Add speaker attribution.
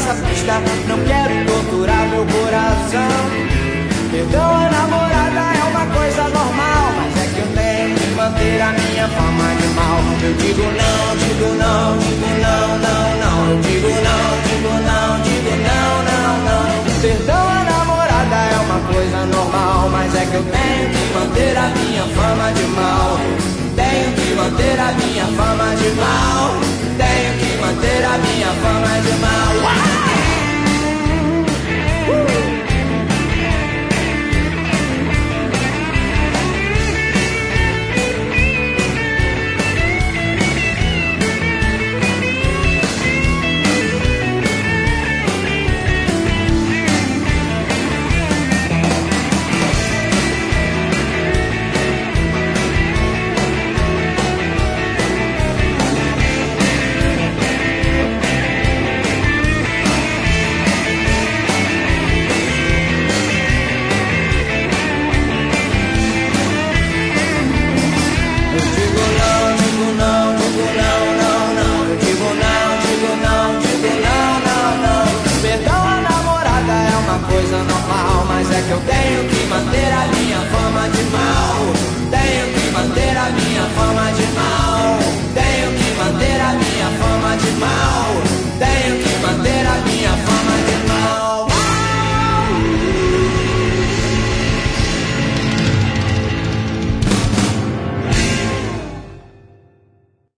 Speaker 1: nessa pista, não quero torturar meu coração. Perdão, a namorada é uma coisa normal, mas é que eu tenho que manter a minha fama de mal. Eu digo não, digo não, digo não, não, não. Eu digo não, digo não, digo não, não, não. Perdão, a namorada é uma coisa normal, mas é que eu tenho que manter a minha fama de mal. Tenho que manter a minha fama de mal. Tenho que manter a minha fama de mal. Coisa normal, mas é que eu tenho que manter a